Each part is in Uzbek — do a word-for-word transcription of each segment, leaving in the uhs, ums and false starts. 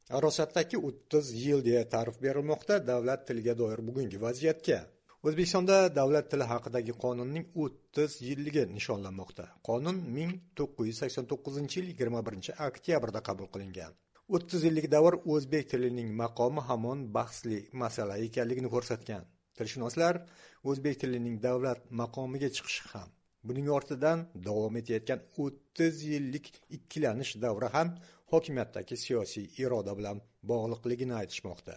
Arosatdagi o'ttiz yil deya ta'rif berilmoqda davlat tiliga doir bugungi vaziyatga. O'zbekistonda davlat tili haqidagi qonunning o'ttiz yilligi nishonlanmoqda. Qonun ming to'qqiz yuz sakson to'qqizinchi yil yigirma birinchi oktyabrda qabul qilingan. o'ttiz yillik davr o'zbek tilining maqomi hamon bahsli masala ekanligini ko'rsatgan. Tilshunoslar o'zbek tilining davlat maqomiga chiqishi ham, buning ortidan davom etayotgan o'ttiz yillik ikkilanish davri ham hokimiyatdagi siyosiy iroda bilan bog'liqligini aytishmoqda.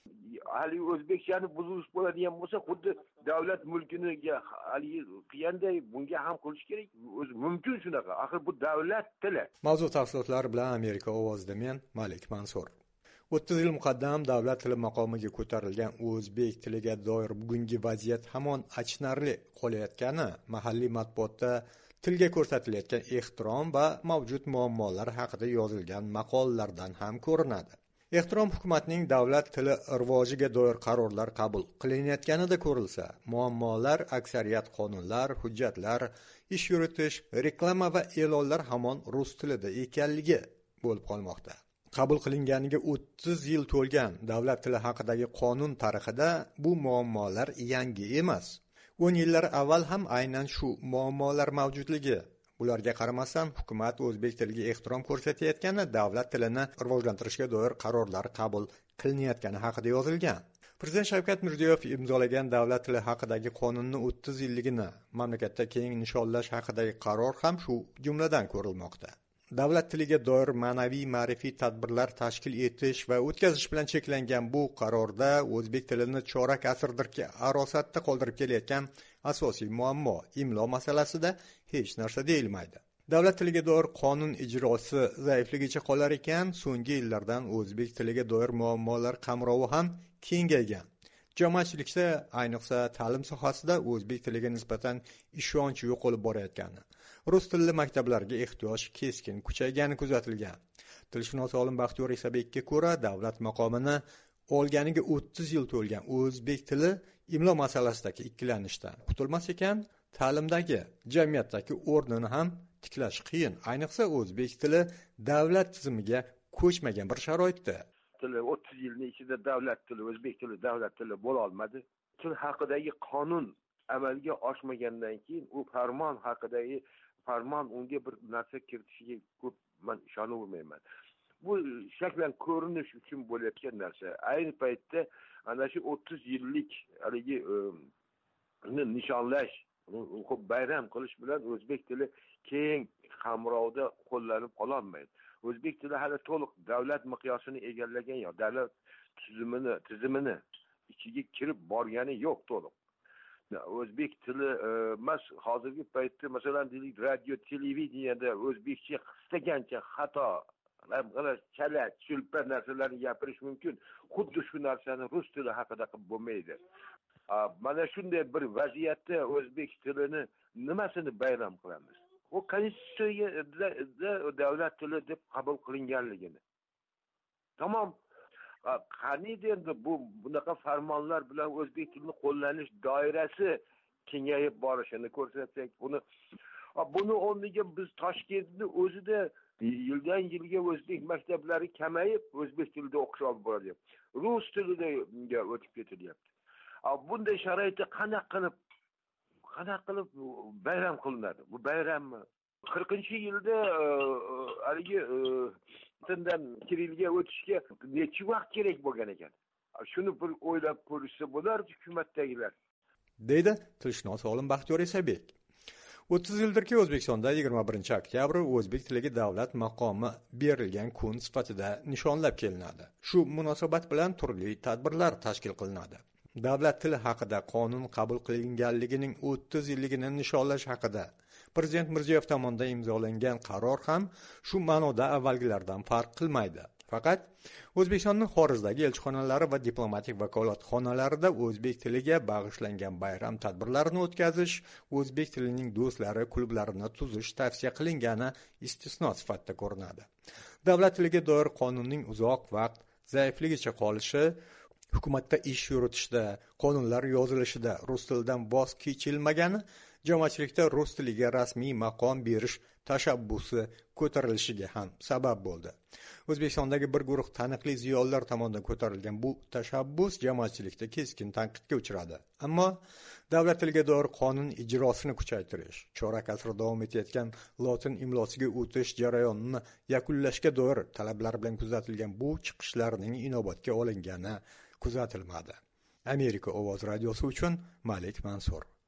Hali O'zbekchani buzish bo'ladigan bo'lsa, xuddi davlat mulkini hali qiyanday bunga ham qilish kerak. O'zi mumkin shunaqa. Axir bu davlat tili. Mavzu tafsilotlari bilan Amerika ovozida men Malik Mansur. o'ttiz yil muqaddam davlat tili maqomiga ko'tarilgan o'zbek tiliga doir bugungi vaziyat hamon achinarli qolayotgani mahalliy matbuotda tilga ko'rsatilayotgan ehtirom va mavjud muammolar haqida yozilgan maqolalardan ham ko'rinadi. Ehtirom hukumatning davlat tili rivojiga doir qarorlar qabul qilinayotganida ko'rilsa, muammolar aksariyat qonunlar, hujjatlar, ish yuritish, reklama va e'lonlar hamon rus tilida ekanligi bo'lib qolmoqda. Qabul qilinganiga o'ttiz yil to'lgan davlat tili haqidagi qonun tarixida bu muammolar yangi emas. o'n yillar avval ham aynan shu muammolar mavjudligi. Bularga qaramasdan hukumat o'zbek tiliga ehtirom ko'rsatayotgani, davlat tilini rivojlantirishga doir qarorlar qabul qilinayotgani haqida yozilgan. Prezident Shavkat Mirziyoyev imzolagan davlat tili haqidagi qonunning o'ttiz yilligini mamlakatda keng nishonlash haqidagi qaror ham shu jumladan ko'rilmoqda. Davlat tiliga doir ma'naviy ma'rifiy tadbirlar tashkil etish va o'tkazish bilan cheklangan bu qarorda o'zbek tilini chorak asrdirki arosatda qoldirib kelayotgan asosiy muammo imlo masalasida hech narsa deyilmaydi. Davlat tiliga doir qonun ijrosi zaifligicha qolar ekan, so'nggi yillardan o'zbek tiliga doir muammolar qamrovi ham kengaygan. Jamoatchilikda, ayniqsa ta'lim sohasida o'zbek tiliga nisbatan ishonch yo'qolib borayotgani, rus tilli maktablarga ehtiyoj keskin kuchaygani kuzatilgan. Tilshunos olim Baxtiyor Isabekka ko'ra, davlat maqomini olganiga o'ttiz yil to'lgan o'zbek tili imlo masalasidagi ikkilanishdan qutulmas ekan, ta'limdagi, jamiyatdagi o'rnini ham tiklash qiyin, ayniqsa o'zbek tili davlat tizimiga ko'chmagan bir sharoitda. o'ttiz yilning ichida davlat tili, o'zbek tili davlat tili bo'la olmadi. Til haqidagi qonun amalga oshmagandan keyin u farmon haqidagi farmon unga bir narsa kiritishiga ko'p men ishonavermayman. Bu shaklan ko'rinish uchun bo'layotgan narsa. Ayni paytda ana shu o'ttiz yillik haligi nishonlash, bayram qilish bilan o'zbek tili keng qamrovda qo'llanib qololmaydi. O'zbek tili hali to'liq davlat miqyosini egallagan yo'q, davlat tizimini, tizimini ichiga kirib borgani yo'q to'liq. O'zbek tili emas, hozirgi paytda masalan deylik radio, televideniyada o'zbekcha istagancha xato, chala, chulpa narsalarni gapirish mumkin. Xuddi shu narsani rus tili haqida qilib bo'lmaydi. Mana shunday bir vaziyatda o'zbek tilini nimasini bayram qilamiz? O konstitutsiyada davlat tili deb qabul qilinganligini. Tamom. Qaniydi endi bu bunaqa farmonlar bilan o'zbek tilini qo'llanish doirasi kengayib borishini ko'rsatsak, buni buni o'rniga biz Toshkentni o'zida yildan yilga o'zbek maktablari kamayib, o'zbek tilida o'qish olib boradi. Rus tilida o'tib ketilyapti. Bunday sharoitda qanaqa qilib qanaqa qilib bayram qilinadi? Bu bayrammi? qirqinchi yilda haligi tindan kirilga o'tishga necha vaqt kerak bo'lgan ekan? Shuni bir o'ylab ko'rishsa bo'lar hukumatdagilar. Deydi tilshunos olim Baxtiyor Isabek. o'ttiz yildirki O'zbekistonda yigirma birinchi oktyabr o'zbek tiliga davlat maqomi berilgan kun sifatida nishonlab kelinadi. Shu munosabat bilan turli tadbirlar tashkil qilinadi. Davlat tili haqida qonun qabul qilinganligining o'ttiz yilligini nishonlash haqida Prezident Mirziyoyev tomonidan imzolangan qaror ham shu ma'noda avvalgilardan farq qilmaydi. Faqat O'zbekistonning xorijdagi elchixonalari va diplomatik vakolatxonalarida o'zbek tiliga bag'ishlangan bayram tadbirlarini o'tkazish, o'zbek tilining do'stlari klublarini tuzish tavsiya qilingani istisno sifatida ko'rinadi. Davlat tiliga doir qonunning uzoq vaqt zaifligicha qolishi, hukumatda ish yuritishda, qonunlar yozilishida rus tilidan voz kechilmagani jamoatchilikda rus tiliga rasmiy maqom berish tashabbusi ko'tarilishiga ham sabab bo'ldi. O'zbekistondagi bir guruh taniqli ziyolilar tomonidan ko'tarilgan bu tashabbus jamoatchilikda keskin tanqidga uchradi. Ammo davlat tiliga doir qonun ijrosini kuchaytirish, chorak asr davom etayotgan lotin imlosiga o'tish jarayonini yakunlashga doir talablar bilan kuzatilgan bu chiqishlarning inobatga olingani kuzatilmadi. Amerika ovoz radiosi uchun Malik Mansur.